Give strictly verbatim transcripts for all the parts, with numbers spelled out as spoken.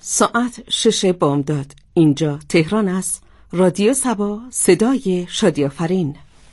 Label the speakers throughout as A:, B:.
A: ساعت شش بامداد. اینجا تهران است. رادیو صبا، صدای شادی آفرین.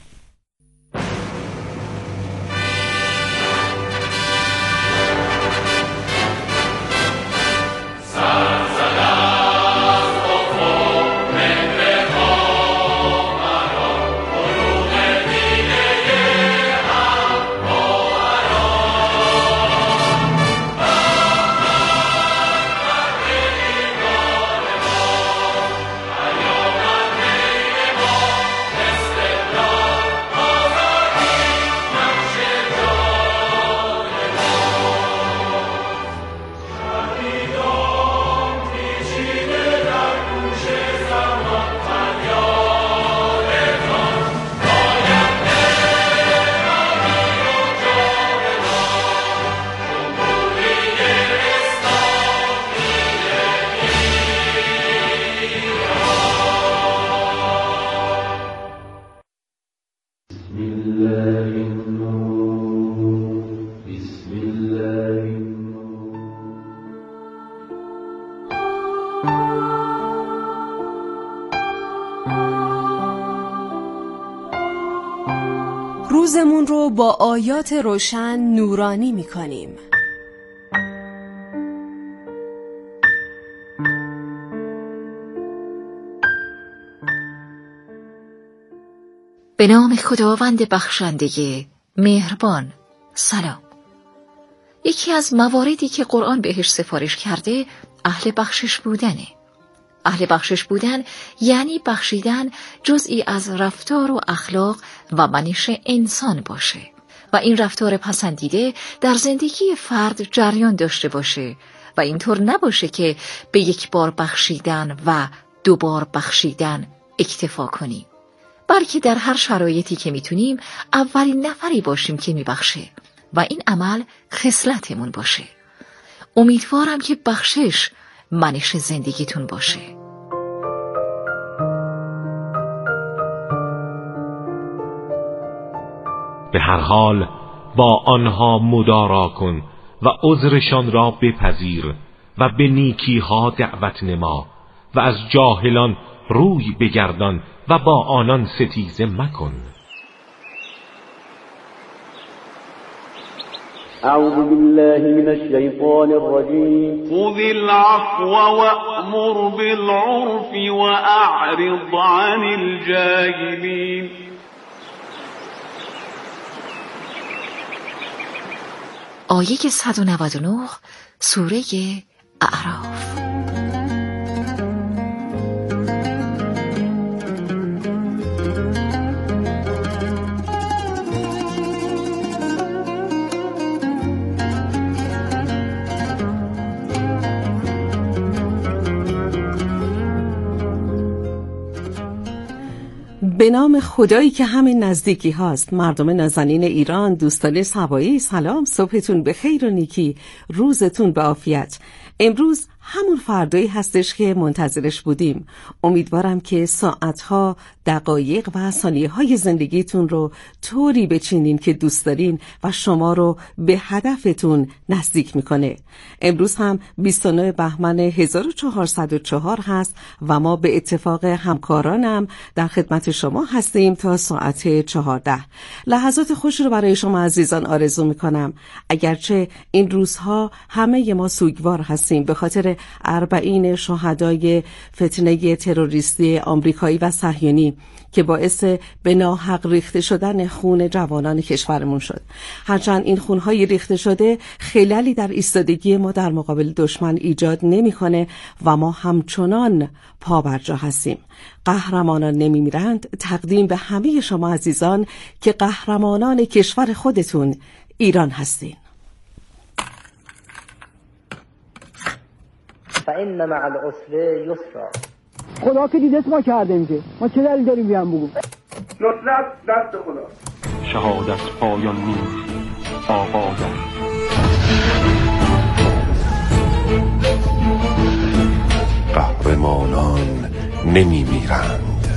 B: روزمون رو با آیات روشن نورانی می‌کنیم.
C: به نام خداوند بخشنده مهربان. سلام. یکی از مواردی که قرآن بهش سفارش کرده اهل بخشش بودنه. اهل بخشش بودن یعنی بخشیدن جزئی از رفتار و اخلاق و منش انسان باشه و این رفتار پسندیده در زندگی فرد جریان داشته باشه و اینطور نباشه که به یک بار بخشیدن و دو بار بخشیدن اکتفا کنیم، بلکه در هر شرایطی که میتونیم اولین نفری باشیم که میبخشه و این عمل خصلتمون باشه. امیدوارم که بخشش منش زندگیتون باشه.
D: به هر حال با آنها مدارا کن و عذرشان را بپذیر و به نیکیها دعوت نما و از جاهلان روی بگردان و با آنان ستیزه مکن.
E: اعوذ بالله من الشیطان الرجیم.
F: خذ العفو وأمر بالعرف وأعرض عن الجاهلین.
C: آیه صد و نود و نه سوره اعراف.
A: به نام خدایی که همین نزدیکی هاست. مردم نازنین ایران، دوستان صبایی، سلام، صبحتون به خیر و نیکی، روزتون به عافیت. امروز همون فردایی هستش که منتظرش بودیم. امیدوارم که ساعتها، دقایق و ثانیه‌های زندگیتون رو طوری بچینین که دوست دارین و شما رو به هدفتون نزدیک میکنه. امروز هم بیست و نه بهمن هزار و چهارصد و چهار هست و ما به اتفاق همکارانم در خدمت شما هستیم تا ساعت چهارده. لحظات خوش رو برای شما عزیزان آرزو میکنم. اگرچه این روزها همه ما سوگوار هستیم به خاطر اربعین شهدای فتنه تروریستی آمریکایی و صهیونی که باعث به ناحق ریخته شدن خون جوانان کشورمون شد. هرچند این خونهای ریخته شده خللی در ایستادگی ما در مقابل دشمن ایجاد نمی‌کنه و ما همچنان پابرجا هستیم. قهرمانان نمی‌میرند. تقدیم به همه شما عزیزان که قهرمانان کشور خودتون ایران هستین.
E: فإن مع العسر یسرا.
G: خدا که دیدست ما کرده میشه، ما چه دلیل داریم بیان بگو؟
F: نصرت دست خدا.
H: شهادت پایان نیست، آغاز است.
I: قهرمانان نمی میرند.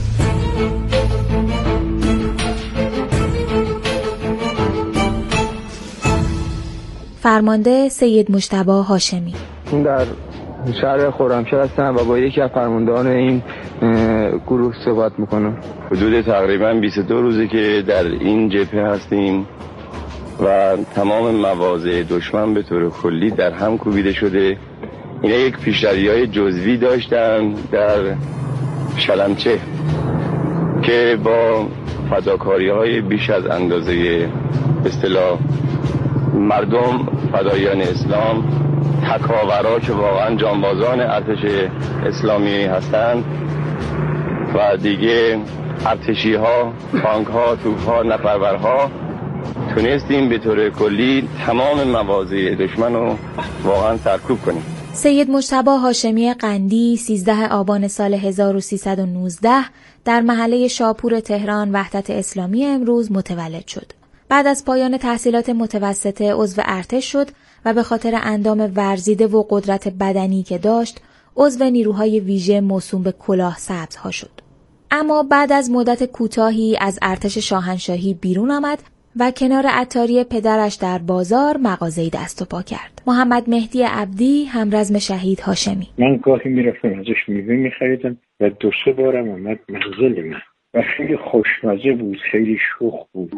J: فرمانده سید مجتبی هاشمی.
K: در
J: شهر خرمشهر هستم و با یکی از فرماندهان این گروه صحبت میکنم.
K: حدود تقریبا بیست و دو روزه که در این جبهه هستیم و تمام مواضع دشمن به طور کلی در هم کوبیده شده. اینا یک پیشروی‌های جزوی داشتن در شلمچه که با فداکاری‌های بیش از اندازه اصطلاح مردم فدایان اسلام، تکاورا که واقعا جانبازان ارتش اسلامی هستند و دیگه ارتشی ها، تانک ها، توپ ها، نفرورها، تونستیم به طور کلی تمام مواضع دشمن رو واقعا سرکوب کنیم.
L: سید مجتبی هاشمی قندی سیزده آبان سال هزار و سیصد و نوزده در محله شاپور تهران وحدت اسلامی امروز متولد شد. بعد از پایان تحصیلات متوسطه عضو ارتش شد و به خاطر اندام ورزیده و قدرت بدنی که داشت عضو نیروهای ویژه موسوم به کلاه سبزها شد. اما بعد از مدت کوتاهی از ارتش شاهنشاهی بیرون آمد و کنار عطاری پدرش در بازار مغازه‌ای دست و پا کرد. محمد مهدی عبدی همرزم شهید هاشمی.
M: من گاهی میرفتم ازش میوه میخریدم و دو سه بارم اومد منزل من و خیلی خوشمزه بود، خیلی شوخ بود.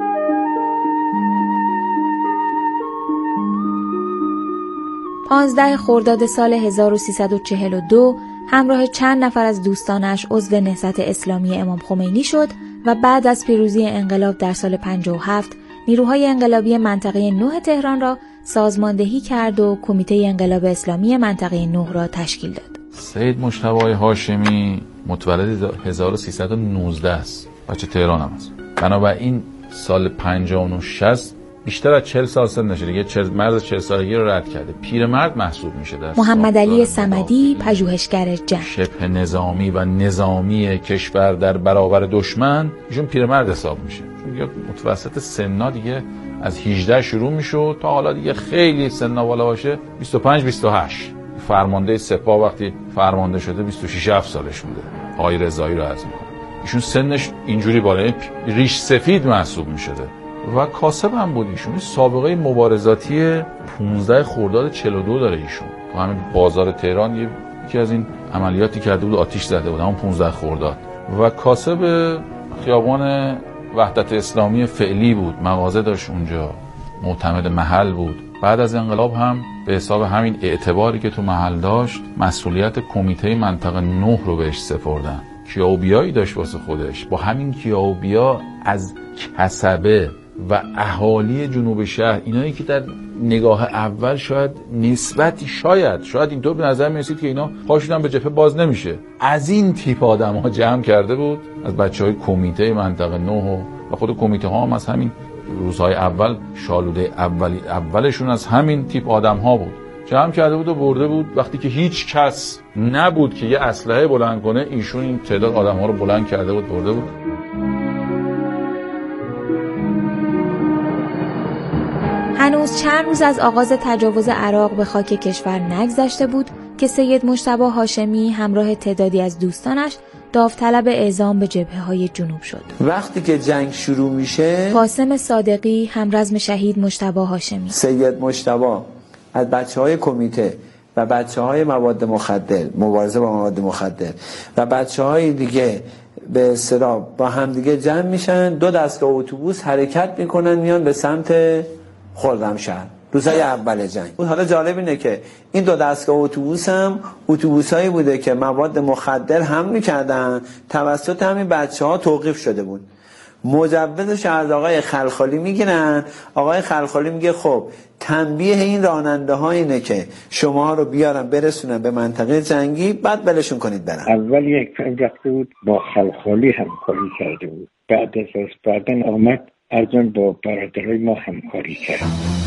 L: پانزده خرداد سال هزار و سیصد و چهل و دو همراه چند نفر از دوستانش عضو نهضت اسلامی امام خمینی شد و بعد از پیروزی انقلاب در سال پنجاه و هفت نیروهای انقلابی منطقه نه تهران را سازماندهی کرد و کمیته انقلاب اسلامی منطقه نه را تشکیل داد.
N: سید مجتبی هاشمی متولد هزار و سیصد و نوزده است. بچه تهران هم است. بنابراین سال پنجاه و شصت بیشتر از چهل سال سن نشه دیگه، مرز چهل سالگی رو رد کرده، پیرمرد محسوب میشه. در
L: محمد علی صمدی پژوهشگر جنگ،
N: شبه نظامی و نظامی کشور در برابر دشمن، ایشون پیرمرد حساب میشه. چون متوسط سنا دیگه از هجده شروع میشه تا حالا دیگه خیلی سنا بالا باشه بیست و پنج بیست و هشت. فرمانده سپاه وقتی فرمانده شده بیست و شش هفت سالش بوده. آقای رضایی رو عرض میکنم. ایشون سنش اینجوری بالا، ریش سفید محسوب میشده و کاسب هم بود. ایشون سابقه مبارزاتی پانزده خرداد چهل و دو داره. ایشون تو همین بازار تهران یکی از این عملیاتی کرده بود، آتش زده بود همون پانزده خرداد و کاسب خیابان وحدت اسلامی فعلی بود، مغازه داشت اونجا، معتمد محل بود. بعد از انقلاب هم به حساب همین اعتباری که تو محل داشت مسئولیت کمیته منطقه نه رو بهش سپردن. کیاوبیایی داشت واسه خودش. با همین کیاوبیا از کسبه و اهالی جنوب شهر، اینایی که در نگاه اول شاید نسبتی شاید شاید اینطور به نظر میرسید که اینا پاشون هم به جبهه باز نمیشه، از این تیپ آدم ها جمع کرده بود، از بچه های کمیته منطقه نه و خود کمیته ها هم از همین روزهای اول، شالوده اولی اولشون از همین تیپ آدم ها بود، جمع کرده بود و برده بود. وقتی که هیچ کس نبود که یه اسلحه بلند کنه، ایشون این تعداد آدم ها رو بلند کرده بود، برده بود.
L: هنوز چند روز از آغاز تجاوز عراق به خاک کشور نگذشته بود که سید مجتبی هاشمی همراه تعدادی از دوستانش داوطلب اعزام به جبهه‌های جنوب شد.
O: وقتی که جنگ شروع میشه،
L: قاسم صادقی همرزم شهید مجتبی هاشمی،
O: سید مجتبی از بچه‌های کمیته و بچه‌های مواد مخدر، مبارزه با مواد مخدر و بچه‌های دیگه به اصطلاح با هم دیگه جمع میشن، دو دستگاه اتوبوس حرکت میکنن میان به سمت خرمشهر روزهای اول جنگ. حالا جالب اینه که این دو دستگاه اتوبوس هم اتوبوسایی بوده که مواد مخدر حمل میکردن، توسط همین بچه‌ها توقیف شده بود. مجوزش از آقای خلخالی میگیرن، آقای خلخالی میگه خب تنبیه این راننده ها اینه که شما رو بیارن برسونن به منطقه جنگی، بعد بلشون کنید برن.
M: اول یک رفته بود با خلخالی همکاری کرده بود، بعد از بعدن آمد ارزان با برادرای ما همکاری کرد.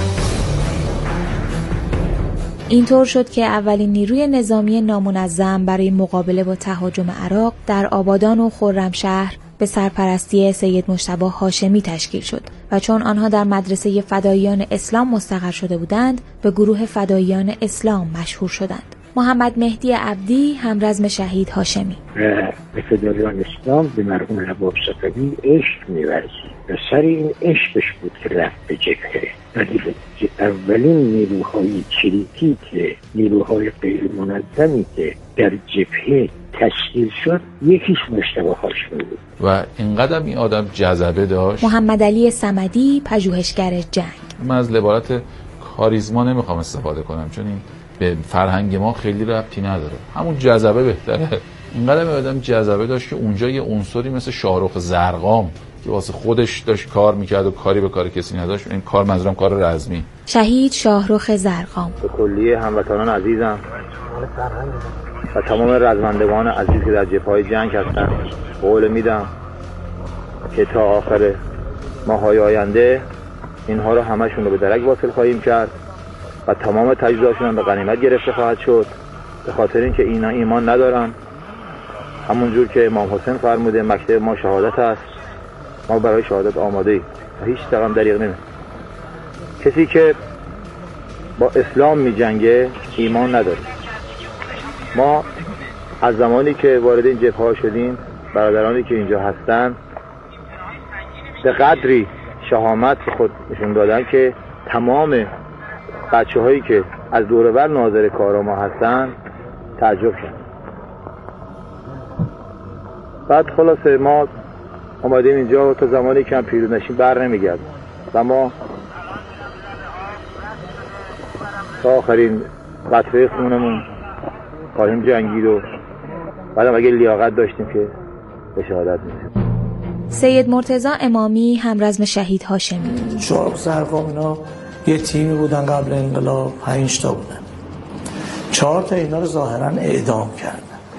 L: اینطور شد که اولین نیروی نظامی نامنظم برای مقابله با تهاجم عراق در آبادان و خرمشهر به سرپرستی سید مجتبی هاشمی تشکیل شد و چون آنها در مدرسه فداییان اسلام مستقر شده بودند به گروه فداییان اسلام مشهور شدند. محمد مهدی عبدی همرزم شهید هاشمی.
M: به فداییان اسلام به مرحوم نواب صفوی عشق می‌ورزید. و سر این عشقش بود که رفت به جبهه. ولی اولین نیروهای چریکی که نیروهای غیر منظمی که در جبهه تشکیل شد یکیش مجتبی هاشمی بود
N: و اینقدر این آدم جذبه داشت.
L: محمد علی صمدی، پژوهشگر جنگ.
N: من از عبارت کاریزما نمیخوام استفاده کنم چون این به فرهنگ ما خیلی ربطی نداره، همون جذبه بهتره. اینقدر این آدم جذبه داشت که اونجا یه عنصری مثل شاهرخ زرقام که واسه خودش داشت کار میکرد و کاری به کار کسی نداشت، این کار منظورم کار رزمی.
L: شهید شاهرخ زرقام.
P: به کلیه هموطنان عزیزم و تمام رزمندگان عزیز که در جبهه‌های جنگ هستن قول میدم که تا آخر ماهای آینده اینها رو همشون رو به درک واصل خواهیم کرد و تمام تجهیزاتشون هم به غنیمت گرفته خواهد شد، به خاطر اینکه اینا ایمان ندارن. همونجور که امام حسین فرموده مکتب ما شهادت است، ما برای شهادت آماده ایم و هیچ رقم دریغ نمیم. کسی که با اسلام می جنگه ایمان نداره. ما از زمانی که وارد این جبهه ها شدیم، برادرانی که اینجا هستن به قدری شهامت خود نشون دادن که تمام بچه هایی که از دور و بر ناظر کارا ما هستن تعجب شدن. بعد خلاصه ما اومدیم اینجا تا زمانی که هم پیروز نشیم بر نمیگرد و ما تا آخرین قطره خونمون خواهیم جنگید و بعدم اگه لیاقت داشتیم که به شهادت میرسیم.
L: سید مرتضی امامی، همرزم شهید هاشمی.
Q: شاهرخ زرقام اینا یه تیمی بودن قبل انقلاب، پنج تا بودن، چهار تا اینا رو ظاهرا اعدام کردن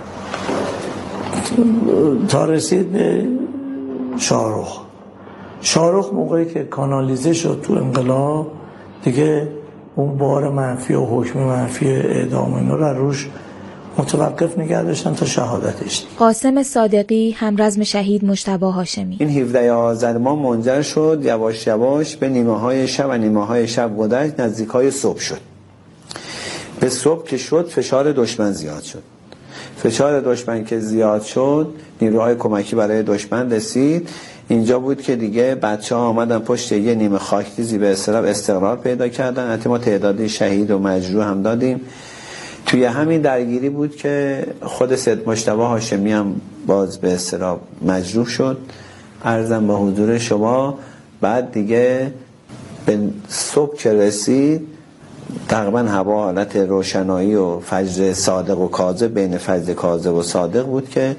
Q: تا رسید به شاهرخ. شاهرخ موقعی که کانالیزه شد تو انقلاب دیگه اون بار منفی و حکم منفی اعدام اینا رو روش متوقف نگه داشتن تا شهادتش.
L: قاسم صادقی، همرزم شهید مجتبی هاشمی.
O: این هفده آذر ما منجر شد یواش یواش به نیمه های شب و نیمه های شب گذشت، نزدیک های صبح شد. به صبح که شد فشار دشمن زیاد شد. فشار دشمن که زیاد شد نیروهای کمکی برای دشمن رسید. اینجا بود که دیگه بچه ها آمدن پشت یه نیمه خاکریزی به اصطلاح استقرار پیدا کردن. حتی ما تعدادی شهید و مجروح هم دادیم. توی همین درگیری بود که خود سید مجتبی هاشمی هم باز به اصطلاح مجروح شد. عرضم به حضور شما. بعد دیگه به صبح که رسید تقریبا هوا حالت روشنایی و فجر صادق و کاذب، بین فجر کاذب و صادق بود که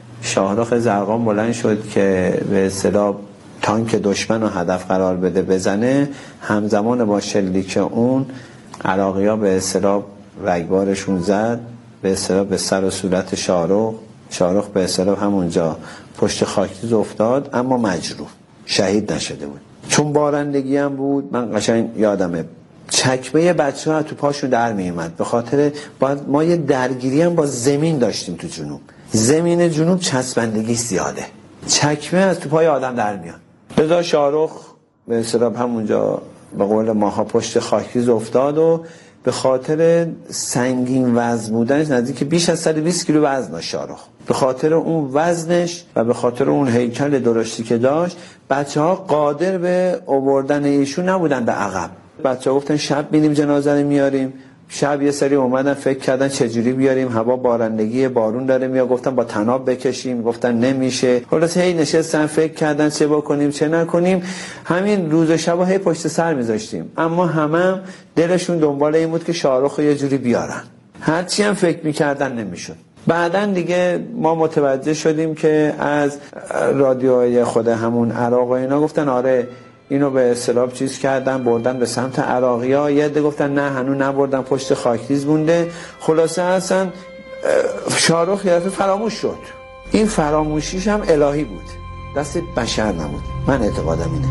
O: شاهرخ زرقام بلند شد که به اصطلاح تانک دشمن رو هدف قرار بده بزنه. همزمان با شلیک اون عراقی‌ها به اصطلاح رگبارشون زد به اصطلاح به سر و صورت شاهرخ. شاهرخ به اصطلاح همونجا پشت خاکریز افتاد اما مجروح، شهید نشده بود. چون بارندگی هم بود من قشنگ یادمه چکمه بچه ها تو پاشون در می اومد. به خاطر باید ما یه درگیری هم با زمین داشتیم تو جنوب. زمین جنوب چسبندگی زیاده، چکمه از تو پای آدم در میاد. بذار شاهرخ به اصطلاح همونجا به قول ماها پشت خاکریز افتاد و به خاطر سنگین وزن بودنش نزدیک بیش از صد و بیست کیلو وزن داشت شاهرخ. به خاطر اون وزنش و به خاطر اون هیکل درشتی که داشت بچه ها قادر به آوردن ایشون نبودن به عقب. بچه ها گفتن شب بینیم جنازه رو میاریم. شب یه سری اومدن فکر کردن چجوری بیاریم، هوا بارندگی بارون داره میاد، گفتن با طناب بکشیم، گفتن نمیشه. خلاص هی نشستن فکر کردن چه بکنیم چه نکنیم. همین روز و شب هی پشت سر میذاشتیم اما همه هم دلشون دنبال این بود که شاهرخ یه جوری بیارن. هرچی هم فکر میکردن نمیشد. بعدن دیگه ما متوجه شدیم که از رادیوهای خود همون عراق و اینا گفتن آره اینو به اصطلاح چیز کردن بردن به سمت عراقی‌ها. یه عده گفتن نه هنوز نبردن پشت خاکریز مونده. خلاصه اصلا شاهرخ یه دفعه فراموش شد. این فراموشیش هم الهی بود، دست بشر نبود. من اعتقادم اینه.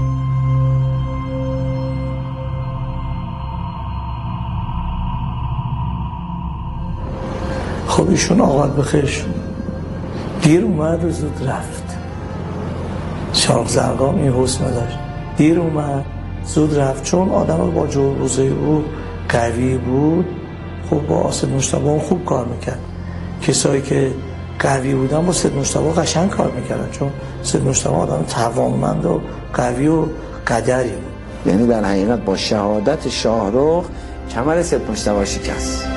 Q: خب ایشون آقاد بخیر دیر اومد و زود رفت. شاهرخ زرقام این حسن داشت، دیر اومد زود رفت. چون آدم با جرأت بود، قوی بود، خب با سید مجتبی خوب کار میکرد. کسایی که قوی بودن با سید مجتبی قشنگ کار میکردن چون سید مجتبی آدم توانمند و قوی و قدری بود.
O: یعنی در حقیقت با شهادت شاهرخ کمر سید مجتبی شکست.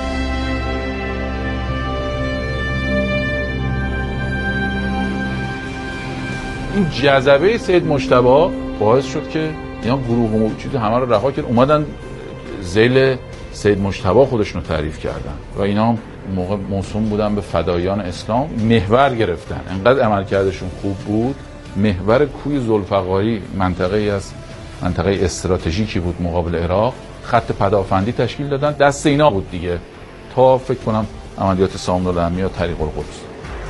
N: این جذبه سید مجتبی باعث شد که اینا گروه موجود همه رو رها کرد، اومدن ذیل سید مجتبی خودشون رو تعریف کردن و اینا موقع موسوم بودن به فدایان اسلام، محور گرفتن. انقدر عملکردشون خوب بود، محور کوی ذوالفقاری منطقه ای از منطقه استراتژیکی بود مقابل عراق، خط پدافندی تشکیل دادن، دست اینا بود دیگه تا فکر کنم عملیات سامون العمی یا طریق القدس.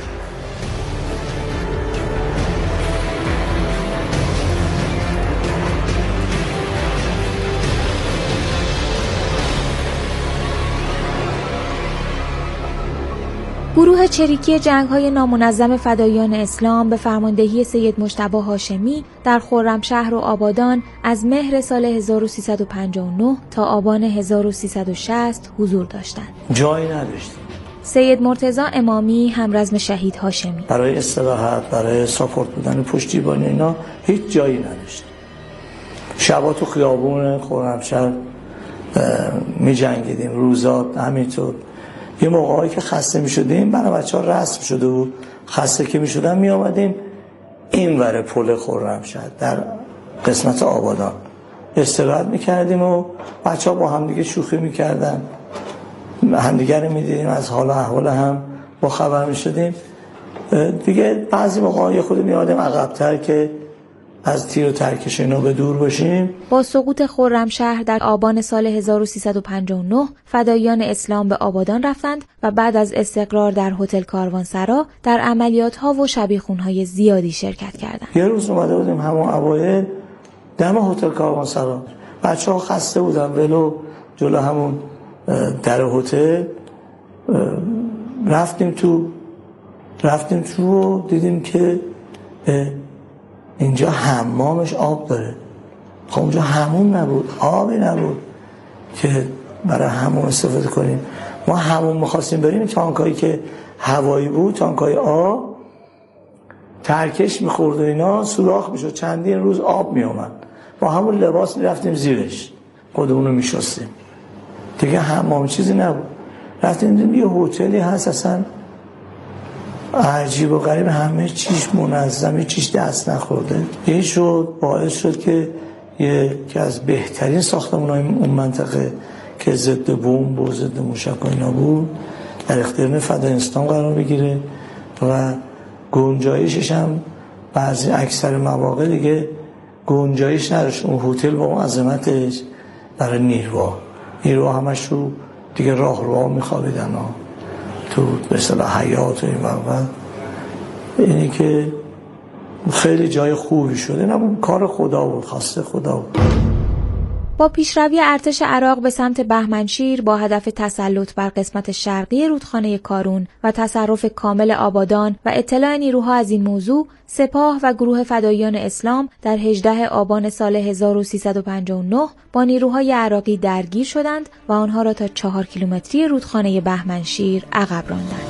L: گروه چریکی جنگ‌های نامنظم فداییان اسلام به فرماندهی سید مجتبی هاشمی در خرمشهر و آبادان از مهر سال هزار و سیصد و پنجاه و نه تا آبان هزار و سیصد و شصت حضور داشتند.
Q: جایی نداشتیم.
L: سید مرتضی امامی همرزم شهید هاشمی
Q: برای استراحت، برای ساپورت بودن پشتیبانی اینا هیچ جایی نداشتیم. شبا تو خیابون خرمشهر می جنگیدیم، روزا همینطور. یه موقعی که خسته می شدیم، برای بچه ها رسم شده بود، خسته که می شدن می آمدیم این ور پل خرمشهر در قسمت آبادان استراحت می کردیم و بچه ها با هم دیگه شوخی می کردن، همدیگر رو می دیدیم، از حال و احوال هم با خبر می شدیم دیگه. بعضی موقعی خود می آمدیم عقب‌تر که از تیر و ترکش اینا به دور باشیم.
L: با سقوط خرمشهر در آبان سال هزار و سیصد و پنجاه و نه فداییان اسلام به آبادان رفتند و بعد از استقرار در هتل کاروانسرا در عملیات‌ها و شبیخون‌های زیادی شرکت کردند.
Q: یه روز اومده بودیم همون اوایل دم هتل کاروانسرا، بچه‌ها خسته بودن، ولو جلو همون در هتل رفتیم تو رفتیم تو و دیدیم که اینجا حمامش آب داره. خب اونجا همون نبود، آبی نبود که برای همون استفاده کنیم. ما همون می‌خواستیم بریم، تانکایی که هوایی بود، تانکای آب، ترکش می‌خورد و اینا سوراخ میشد، چندین روز آب میومد، با همون لباس میرفتیم زیرش، خودمون رو میشستیم دیگه. حمام چیزی نبود. رفتیم دیدیم یه هتلی هست اصلا عجیب و غریب، همه چیش منظمه، چیش دست نخورده. این شد باعث شد که یکی از بهترین ساختمان‌های اون منطقه که ضد بمب و ضد موشک و اینا بود در اختیار فداییان اسلام قرار بگیره و گنجایشش هم بعضی اکثر مواقع دیگه گنجایش نداشت. اون هتل با اون عظمتش برای نیروا نیروا همش رو دیگه راه رو میخوابیدن ها تو به اصطلاح حیات و این وقت. اینی که خیلی جای خوبی شده، نه کار خدا بود، خواسته خدا بود.
L: با پیشروی ارتش عراق به سمت بهمنشیر با هدف تسلط بر قسمت شرقی رودخانه کارون و تصرف کامل آبادان و اطلاع نیروها از این موضوع، سپاه و گروه فداییان اسلام در هجدهم آبان سال هزار و سیصد و پنجاه و نه با نیروهای عراقی درگیر شدند و آنها را تا چهار کیلومتری رودخانه بهمنشیر عقب راندند.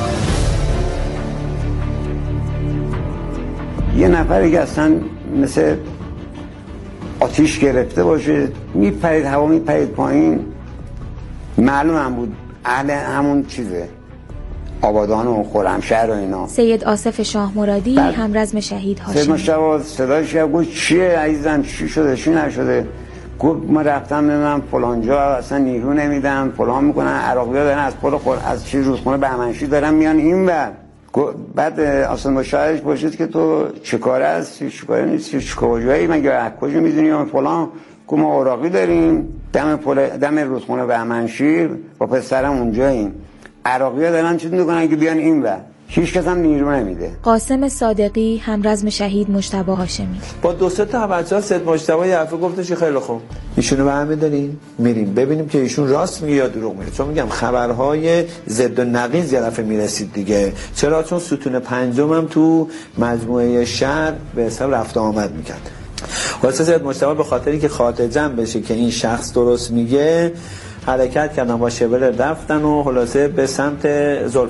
R: یه نفری که اصلا مثل آتیش گرفته باشه میپرید هوا، میپرید پایین، معلوم هم بود اهل همون چیزه، آبادان و خرمشهر و اینا.
L: سید آصف شاه مرادی همرزم شهید هاشمی.
R: سید مجتبی صداش کرد، گفت چیه عزیزم، چی شده چی نشده؟ گفت ما رفتم من فلان جا اصلا نیرو نمیدم، فلان میکنن، عراقی‌ها دارن از پل خور از چیز رودخونه بهمنشیر دارن میان اینور. بعد اصلا مشاهدش باشید که تو چه کاره هستی، چه کاره نیستی، چه کجایی، مگه از کجا میدونی یا فلان؟ که ما اوراقی داریم دم پل دم رودخونه بهمنشیر با پسرم اونجاییم، عراقی‌ها دارن چی میکنن که بیان اینور، هیچ کس هم نیرو نمیده.
L: قاسم صادقی همرزم شهید مجتبی هاشمی
O: با دو سه تا بچه‌ها سید مجتبی یه دفعه گفتش خیلی خوب ایشونو برمی‌دارین میریم ببینیم که ایشون راست میگه یا دروغ میگه، چون میگم خبرهای ضد و نقیض یه دفعه میرسید دیگه. چرا؟ چون ستون پنجم هم تو مجموعه شهر به حساب رفت آمد میکرد. خلاصه سید مجتبی به خاطری که خاطر جمع بشه که این شخص درست میگه حرکت کردن، با شبل رفتن و خلاصه به سمت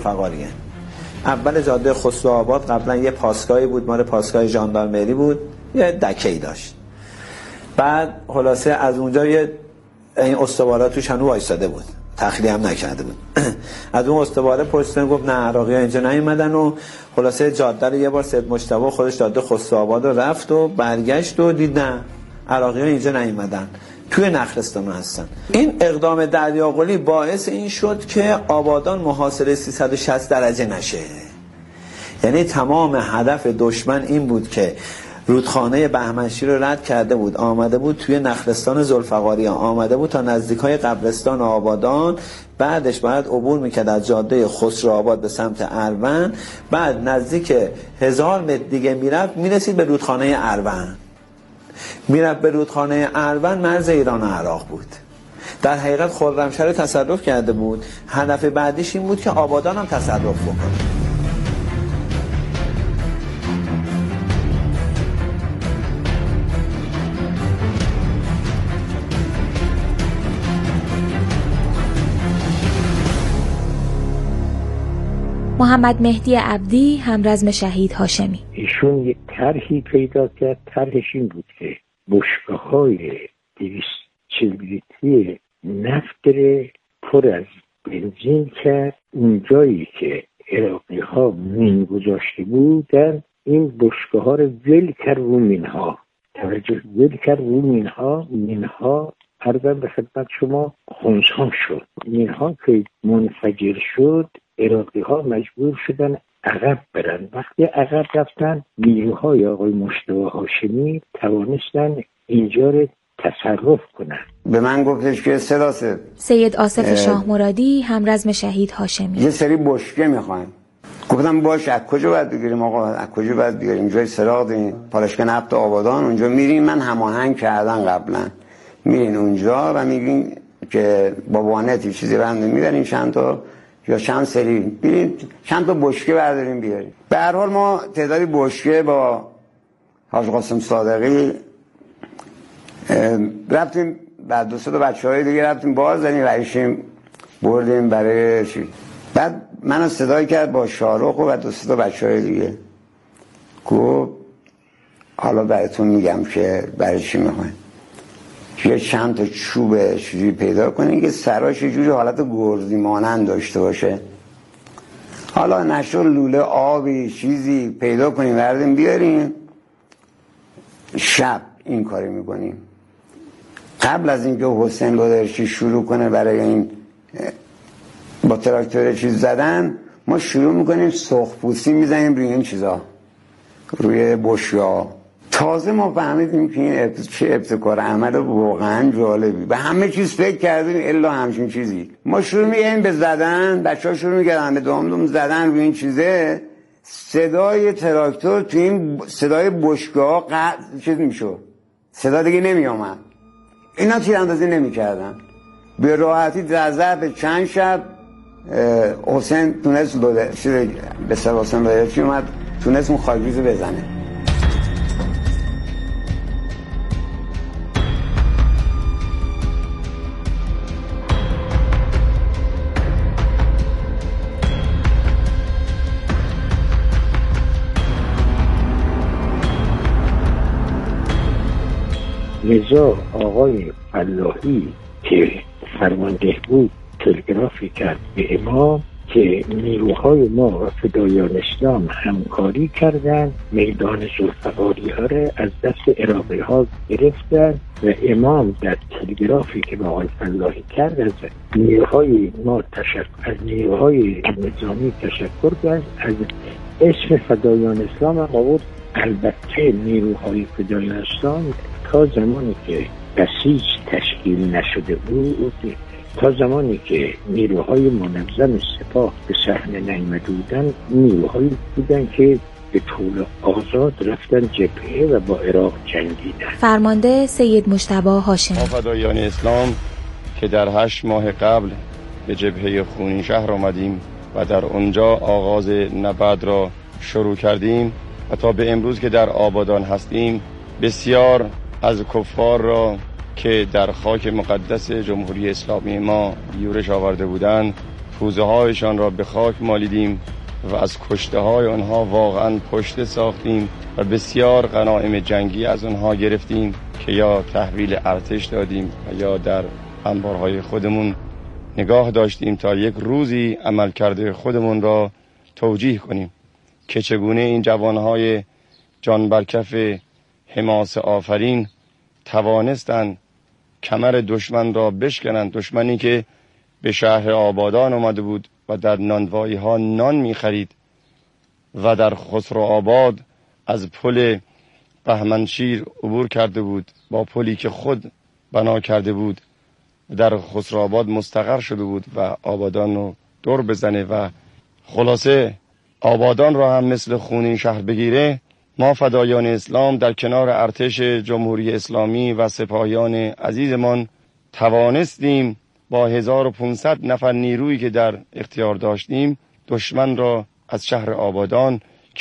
O: ذوالفقاریه. اول جاده خسرو آباد قبلا یه پاسگاهی بود، مال پاسگاه ژاندارمری بود، یه دکه‌ای داشت. بعد خلاصه از اونجا یه این استواره توش هنو وایساده بود، تخلیه هم نکرده بود. از اون استواره پرسیدن، گفت نه عراقی ها اینجا نیومدن و خلاصه جاده رو یه بار سید مجتبی خودش جاده خسروآباد رو رفت و برگشت و دید نه عراقی ها اینجا نیومدن، توی نخلستان هستن. این اقدام دریاقلی باعث این شد که آبادان محاصره سیصد و شصت درجه نشه. یعنی تمام هدف دشمن این بود که رودخانه بهمنشی رو رد کرده بود، آمده بود توی نخلستان ذوالفقاریان، آمده بود تا نزدیکای قبرستان آبادان، بعدش باید عبور میکرد از جاده خسروآباد به سمت اروند، بعد نزدیک هزار متر دیگه میرفت میرسید به رودخانه اروند، میرفت به رودخانه اروند، مرز ایران و عراق بود. در حقیقت خرمشهر رو تصرف کرده بود، هدف بعدیش این بود که آبادان هم تصرف بکنه.
L: محمد مهدی عبدی، همرزم شهید هاشمی.
M: ایشون یک طرحی پیدا کرد. طرحش این بود که بشکه‌های دویست چهل لیتری نفت رو پر از بنزین کرد. اون جایی که عراقی‌ها مین گذاشته بودن، این بشکه‌ها رو ول کرد رو مین‌ها. توجه، ول کرد رو مین‌ها. مین‌ها عرضم به خدمت شما خنثی شد. مین‌ها که منفجر شد، عراقی ها مجبور شدن عقب برن. وقتی عقب رفتن، نیروهای آقای مجتبی هاشمی توانستن اینجا رو تصرف کنن.
R: به من گفتش که صدا سه
L: سید آصف شاه مرادی، همرزم شهید هاشمی،
R: یه سری بشکه میخواین. گفتم باش، از کجا باید بگیریم آقا؟ از کجا باید بگیریم؟ جای سراغ داریم، پالایشگاه نفت آبادان، اونجا میرین. من هماهنگ کردن قبلا، میرین اونجا و میگین که با وانتی چیزی بنده میبرین چند تا یا چند سری بیرین چند تا بشکه برداریم بیاریم. به هر حال ما تعدادی بشکه با حاج قاسم صادقی رفتیم، بعد دو سه تا بچهای دیگه رفتیم باز زدیم رئیسیم بردیم برای چی. بعد منو صدای کرد با شارخ و دو سه تا بچهای دیگه، گفت حالا براتون میگم که برای چی میخواین. یه چند تا چوب چجوری پیدا کنین که سراش یه جوری حالت گرزی مانند داشته باشه، حالا نشو لوله آبی چیزی پیدا کنیم بردیم بیاریم. شب این کاری میکنیم. قبل از اینکه حسین گودرچی شروع کنه برای این با تراکتور چیز زدن، ما شروع میکنیم سرخپوستی میزنیم روی این چیزا، روی بشیا. تازه ما فهمیدیم که این چه ابتکار عمل واقعا جالبی. به همه چیز فکر کردیم الا همچین چیزی. ما شروع میگیم به زدن، بچه‌ها شروع میکردن به دوم دوم زدن روی این چیزه. صدای تراکتور تو این صدای بشکه‌ها قطع چیز میشد، صدا دیگه نمیومد. اینا تیراندازی نمیکردن. به راحتی در ظرف چند شب حسین تونست بوده به سر حسین بایدچی اومد، تونست اون خاکریزو بزنه.
M: لذا آقای فلاحی که فرمانده بود تلگرافی کرد به امام که نیروهای ما و فدایان اسلام همکاری کردن، میدان ذوالفقاری ها را از دست عراقی ها گرفتن و امام در تلگرافی که با آقای فلاحی کرد از نیروهای ما تشکر از نیروهای نظامی تشکر کرد، از اسم فدایان اسلام هم آورد. البته نیروهای فدایان اسلام تا زمانی که بسیج تشکیل نشده بود، تا زمانی که نیروهای منظم سپاه به صحنه نیامده بودن، نیروهایی بودن که به طول آزاد رفتن جبهه و با عراق جنگیدن.
L: فرمانده سید مجتبی هاشمی.
K: ما فدایان اسلام که در هشت ماه قبل به جبهه خونین شهر آمدیم و در اونجا آغاز نبرد را شروع کردیم و تا به امروز که در آبادان هستیم، بسیار از کفار را که در خاک مقدس جمهوری اسلامی ما یورش آورده بودند، کوزه هایشان را به خاک مالیدیم و از کشته های آنها واقعا پشت ساختیم و بسیار غنایم جنگی از آنها گرفتیم که یا تحویل ارتش دادیم و یا در انبارهای خودمون نگاه داشتیم تا یک روزی عملکرد خودمون را توجیه کنیم که چگونه این جوانهای جان برکف حماسه آفرین توانستند کمر دشمن را بشکنند. دشمنی که به شهر آبادان آمده بود و در نانوایی ها نان می خرید و در خسرو آباد از پل بهمنشیر عبور کرده بود، با پلی که خود بنا کرده بود در خسرو آباد مستقر شده بود و آبادان رو دور بزنه و خلاصه آبادان را هم مثل خونین شهر بگیره. ما فدایان اسلام در کنار ارتش جمهوری اسلامی و سپاهیان عزیزمان توانستیم با هزار و پانصد نفر نیرویی که در اختیار داشتیم دشمن را از شهر آبادان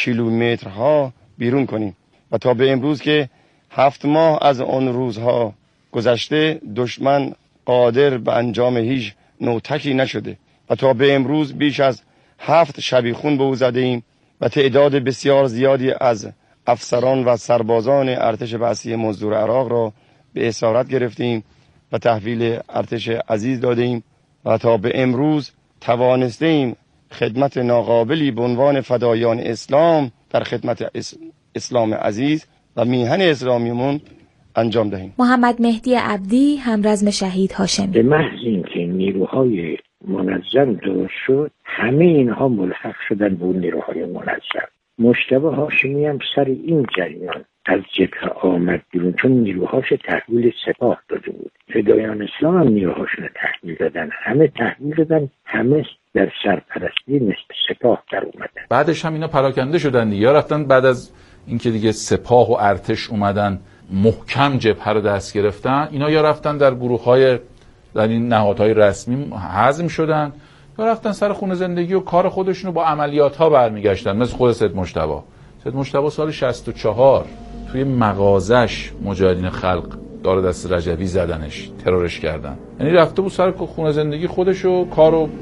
K: کیلومترها بیرون کنیم و تا به امروز که هفت ماه از آن روزها گذشته دشمن قادر به انجام هیچ نوتکی نشده و تا به امروز بیش از هفت شبیخون به او زده ایم و تعداد بسیار زیادی از افسران و سربازان ارتش بعثی مزدور عراق را به اسارت گرفتیم و تحویل ارتش عزیز دادیم و تا به امروز توانسته ایم خدمت ناقابلی به عنوان فدایان اسلام در خدمت اسلام عزیز و میهن اسلامیمون انجام دهیم.
L: محمد مهدی عبدی، همرزم شهید هاشمی.
M: به محض اینکه نیروهای منظم درست شد همه اینها ملحق شدن به نیروهای منظم. مجتبی هاشمی هم سر این جریان از جبهه آمد بیرون چون نیروهاش تحویل سپاه داده بود. فدایان اسلام هم نیروهاشون تحویل دادن، همه تحویل دادن، همه در سرپرستی نصف سپاه در اومدن.
N: بعدش هم اینا پراکنده شدن دیگه، رفتن بعد از اینکه دیگه سپاه و ارتش اومدن محکم جبهه رو دست گرفتن، اینا یا رفتن در گروه‌های در این نهادهای رسمی هضم شدن یا رفتن سر خونه زندگی و کار خودشون رو با عملیات‌ها برمیگشتن. مثل خود سید مجتبی سید مجتبی سال شصت و چهار توی مغازش مجاهدین خلق دار دست رجوی زدنش، ترورش کردن. یعنی رفته بود سر خونه زندگی خودش و کار و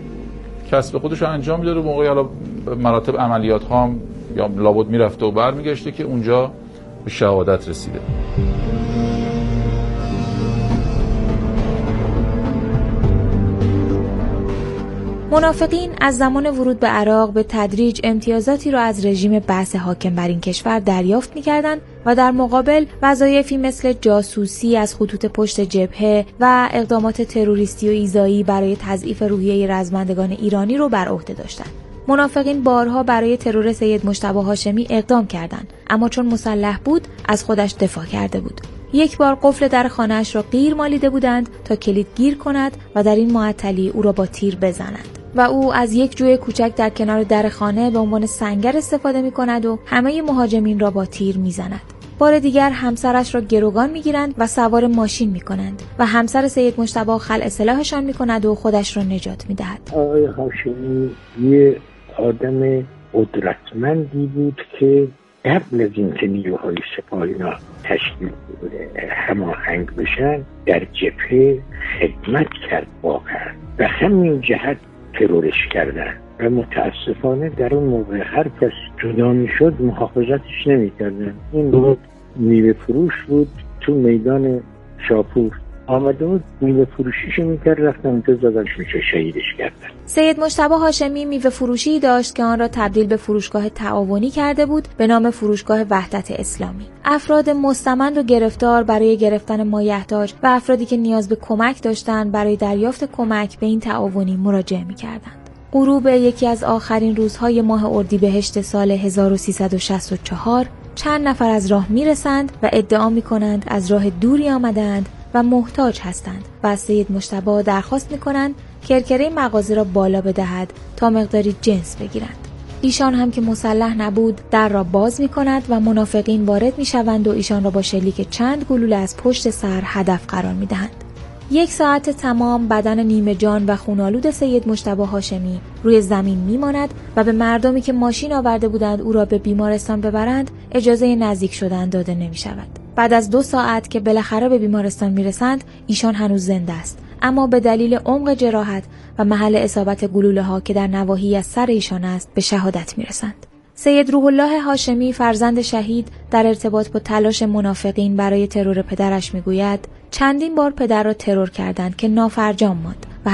N: کسب خودش رو انجام میداد و موقعی حالا مراتب عملیات‌ها هم یا لابد میرفته و برمیگشته که اونجا به شهادت رسیده.
L: منافقین از زمان ورود به عراق به تدریج امتیازاتی را از رژیم بعث حاکم بر این کشور دریافت می‌کردند و در مقابل وظایفی مثل جاسوسی از خطوط پشت جبهه و اقدامات تروریستی و ایذایی برای تضعیف روحیه رزمندگان ایرانی رو بر عهده داشتند. منافقین بارها برای ترور سید مجتبی هاشمی اقدام کردند، اما چون مسلح بود از خودش دفاع کرده بود. یک بار قفل در خانه‌اش را غیر مالیده بودند تا کلید گیر کند و در این معطلی او را با تیر بزنند و او از یک جوی کوچک در کنار در خانه به عنوان سنگر استفاده می‌کند و همه مهاجمین را با تیر می‌زند. بار دیگر همسرش را گروگان می‌گیرند و سوار ماشین می‌کنند و همسر سید مجتبی خلع سلاحشان می‌کند و خودش را نجات می‌دهد.
M: آقای هاشمی یه آدم قدرتمندی بود که قبل از اینکه نیروهای سپاهیان تشکیل هماهنگ بشن در جبهه خدمت کرد واقعا و همین جهت ترورش کردن و متاسفانه در اون موقع هر کس جدا میشد محافظتش نمیکردن. این بود میوه فروش بود تو میدان شاپور، آمده بود میوه فروشیشو میکرد، رفتن اونجا زدنش میشه شهیدش کردن.
L: سید مجتبی هاشمی میوه فروشی داشت که آن را تبدیل به فروشگاه تعاونی کرده بود به نام فروشگاه وحدت اسلامی. افراد مستمند و گرفتار برای گرفتن مایحتاج و افرادی که نیاز به کمک داشتند برای دریافت کمک به این تعاونی مراجعه میکردند. غروب یکی از آخرین روزهای ماه اردیبهشت سال هزار و سیصد و شصت و چهار چند نفر از راه میرسند و ادعا میکنند از راه دوری آمدند و محتاج هستند و از سید مجتبی درخواست میکنند کرکره مغازه را بالا بدهد تا مقداری جنس بگیرند. ایشان هم که مسلح نبود در را باز میکند و منافقین وارد میشوند و ایشان را با شلیک چند گلوله از پشت سر هدف قرار میدهند. یک ساعت تمام بدن نیمه جان و خونالود سید مجتبی هاشمی روی زمین میماند و به مردمی که ماشین آورده بودند او را به بیمارستان ببرند اجازه نزدیک شدن داده نمی شود. بعد از دو ساعت که بالاخره به بیمارستان میرسند ایشان هنوز زنده است، اما به دلیل عمق جراحت و محل اصابت گلوله ها که در نواحی از سر ایشان است به شهادت میرسند. سید روح الله هاشمی فرزند شهید در ارتباط با تلاش منافقین برای ترور پدرش میگوید چندین بار پدر را ترور کردند که نافرجام ماند.